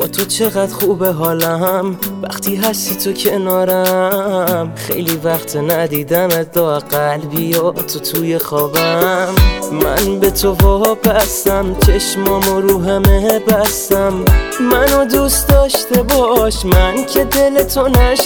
با تو چقدر خوبه حالم وقتی هستی تو کنارم. خیلی وقت ندیدمت لااقل بیا تو توی خوابم. من به تو وابستم چشمامو رو همه بستم. منو دوست داشته باش من که دل تو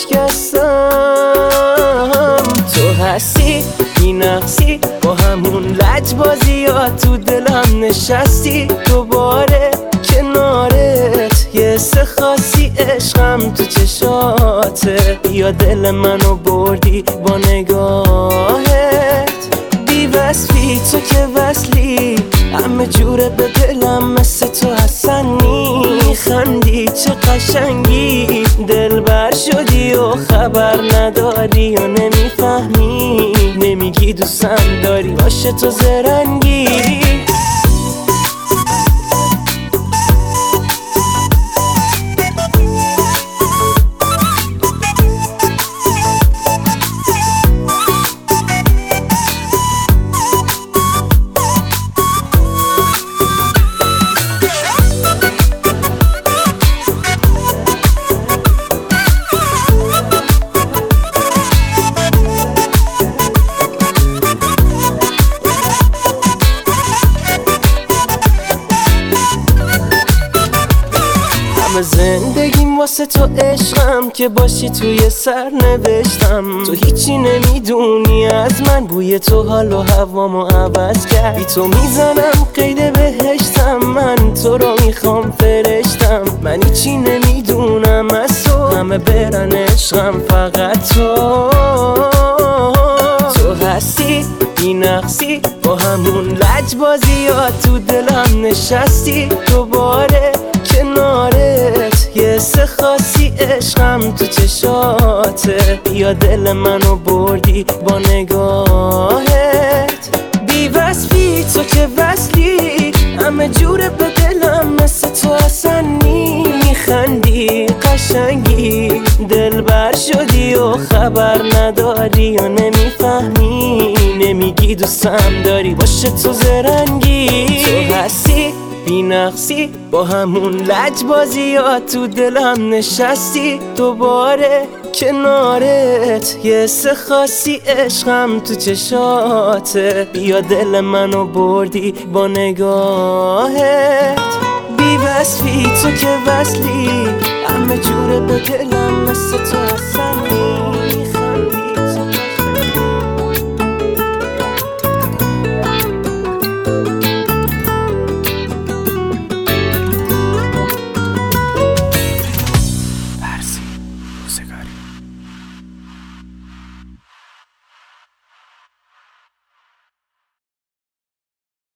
نشکستم. تو هستی بی نقصی با همون لجبازیات تو دلم نشستی. دوباره کنارت یه حس خاصی عشقم تو چشاته. یا دل منو بردی با نگاهت بی وصفی تو که وصلی. همه جوره به دلم مثل تو حسن میخندی چه قشنگی. دلبر شدی و خبر نداری و نمیفهمی. نمیگی دوستم داری باشه تو زرنگی. زندگیم واسه تو عشقم که باشی توی سر نوشتم. تو هیچی نمیدونی از من بوی تو حال و هوامو عوض کرد. بی تو میزنم قید بهشتم. من تو رو میخوام فرشتم. من هیچی نمیدونم از تو همه برن عشقم فقط تو. تو هستی بی نقصی با همون لجبازیات تو دلم نشستی. دوباره کنارت یه حس خاصی عشقم تو چشاته. یا دل منو بردی با نگاهت بی وصفی تو که وصلی. همه جوره به دلم مثل تو اصلا میخندی قشنگی. دلبر شدی و خبر نداری و نمیفهمی. نمیگی دوستم داری باشه تو زرنگی. تو هستی بی نقصی با همون لجبازیات تو دلم نشستی. دوباره کنارت یه حس خاصی عشقم تو چشاته. یا دل منو بردی با نگاهت بی وصفی تو که وصلی. همه جوره به دلم مثل تو حسنی.